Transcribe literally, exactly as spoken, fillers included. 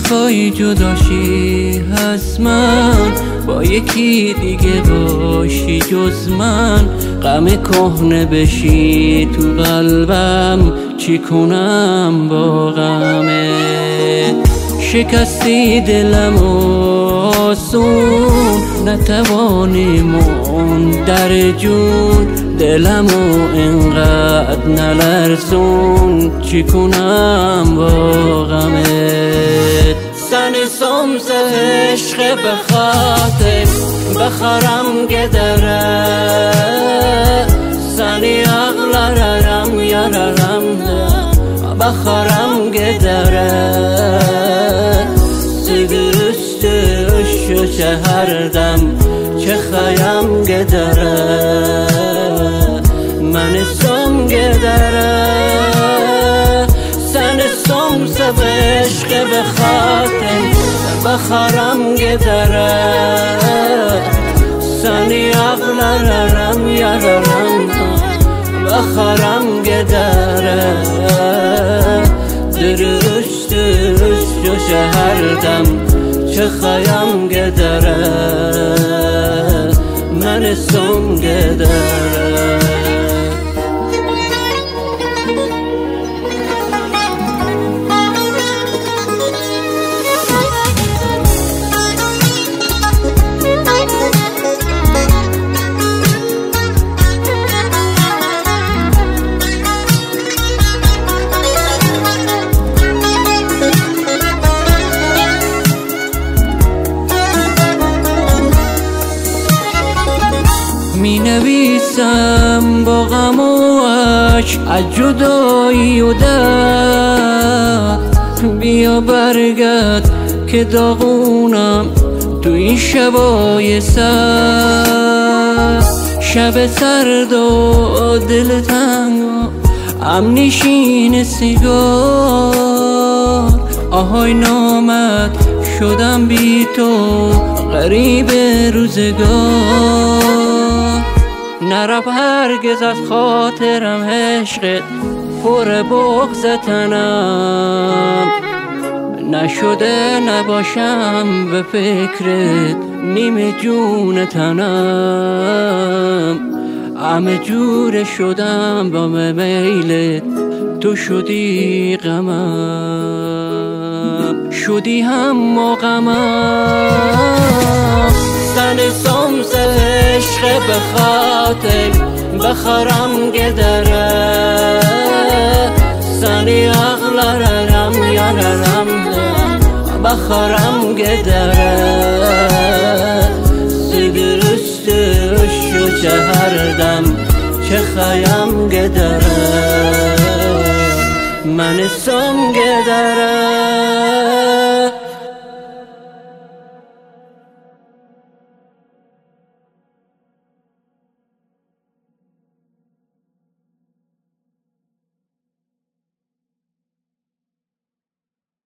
پای جداشی هست من با یکی دیگه باشی جز من غم کهنه بشی تو قلبم چی کنم با غمه شکستی دلم آسون نتوانی مون در جون دلمو اینقدر نلرزون چی کنم با غمت سن سمز عشق بخاطر بخرم گدره سنی اغلرم یارم بخرم گدره سگرست اشو چهردم چه خیم گدره من سم گدره سن سم سب عشق بخاطر بخرم گدره سنی اغلرم یارم بخرم گدره درشت اشت و شهردم چه خیم گدره من سم گدره می نویسم با غم و عشق از جدایی و درد بیا برگرد که داغونم تو این شبای سرد شب سرد و دل تنگ هم نشین سیگار آهای نامد شدم بی تو غریب روزگار نرفت هرگز از خاطرم عشقت پر بغض تنم نشده نباشم به فکرت نیم جون تنم همه جور شدم با میلت تو شدی غمم شدی هم و غمم سن سمز عشق بخاطر بخرم گدره سنی اغلرم یارم بخرم گدره سگرست اشو چهردم چه خیم گدره من سم گدره